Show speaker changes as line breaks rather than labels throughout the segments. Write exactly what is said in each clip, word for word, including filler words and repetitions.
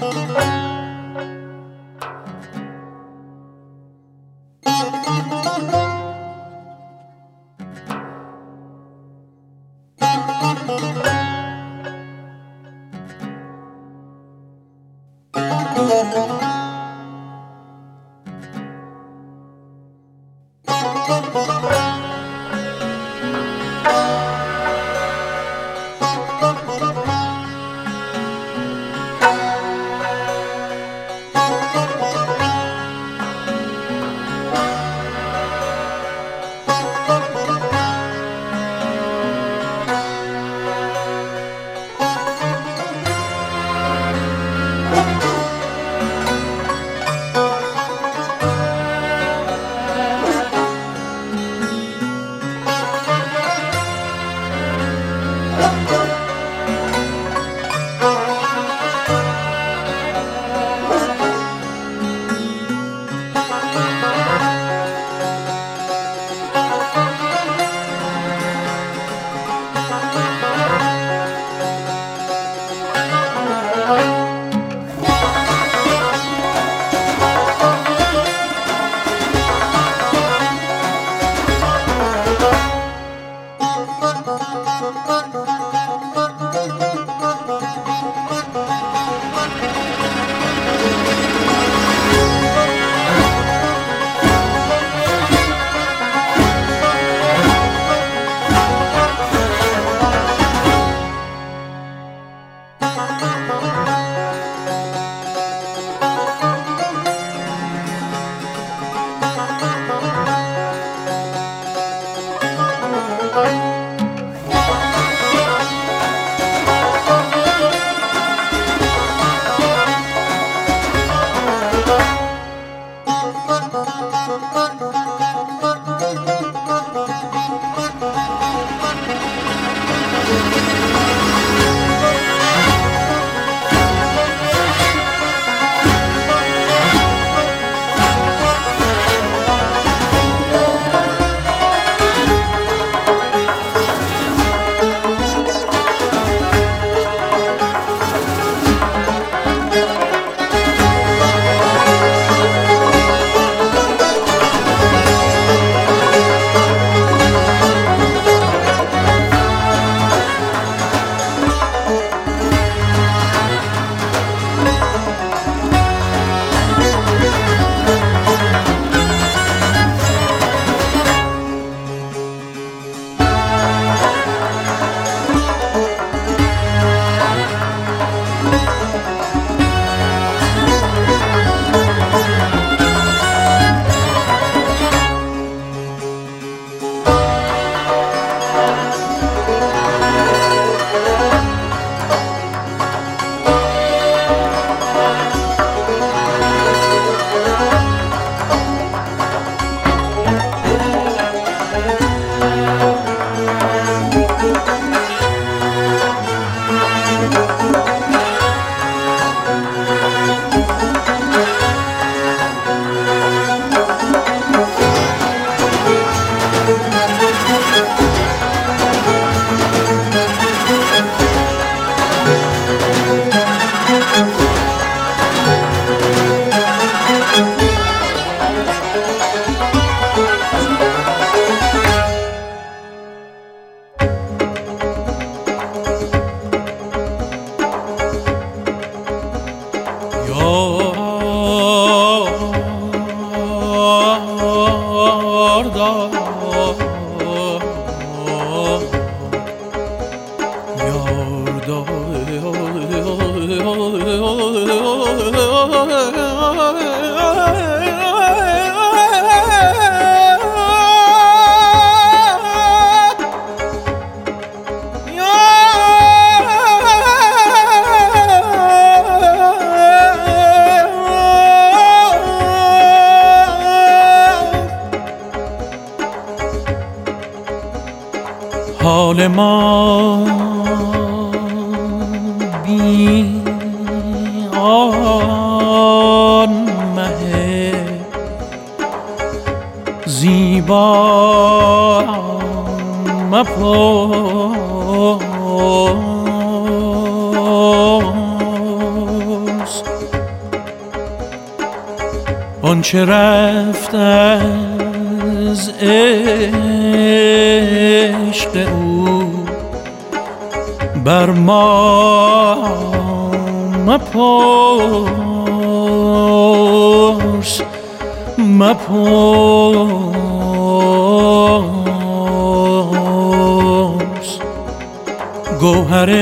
حال ما بی آن مه زیبا مپرس آنچه رفت از عشق او بر ما مپرس مپرس گوهر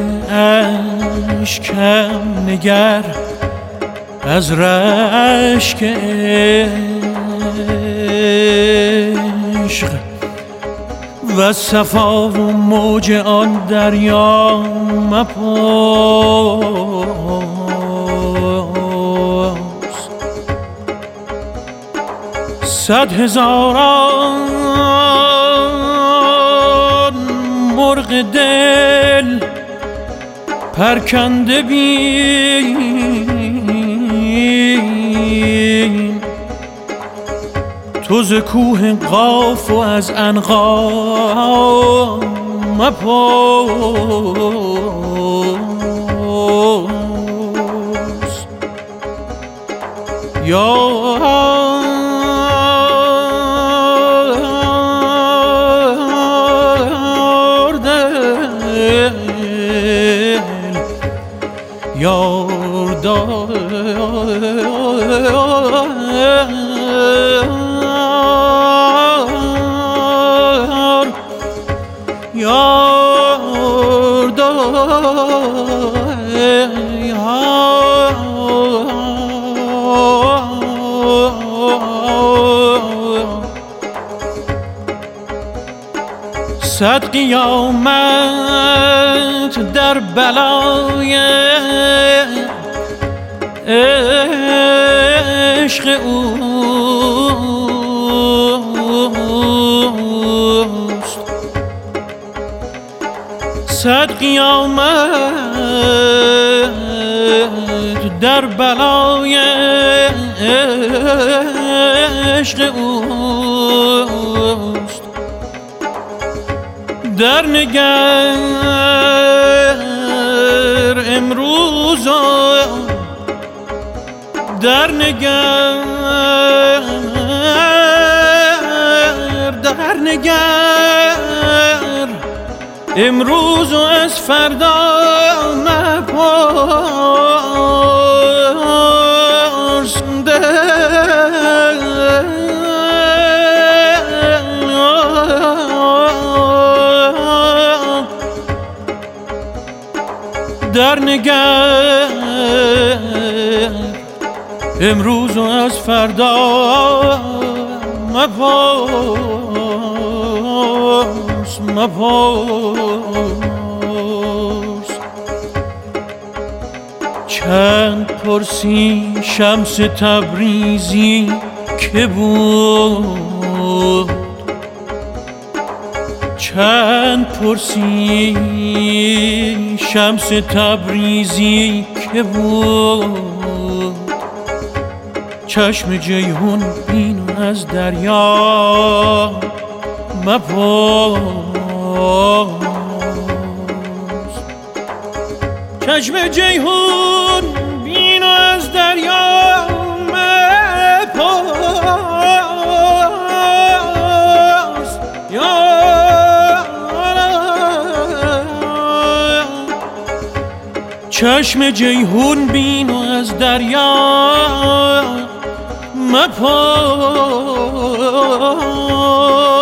اشکم نگر از رشک عشق و صفا و موج آن دریا مپرس صد هزاران مرغ دل پرکنده بین تو ز کوه قاف و از عنقا مپرس یار دل یار دل یار صد قیامت در بلای عشق اوست صد قیامت در بلای عشق اوست در نگر امروز در نگر در نگر امروز و از فردا مپرس در نگر امروز و از فردا مپرس مپرس چند پرسی شمس تبریزی که بود چند پرسی شمس تبریزی که بود چشم جیهون بین از دریا مپرس چشم جیهون بین از دریا مپرس چشم جیهون بین از دریا مپرس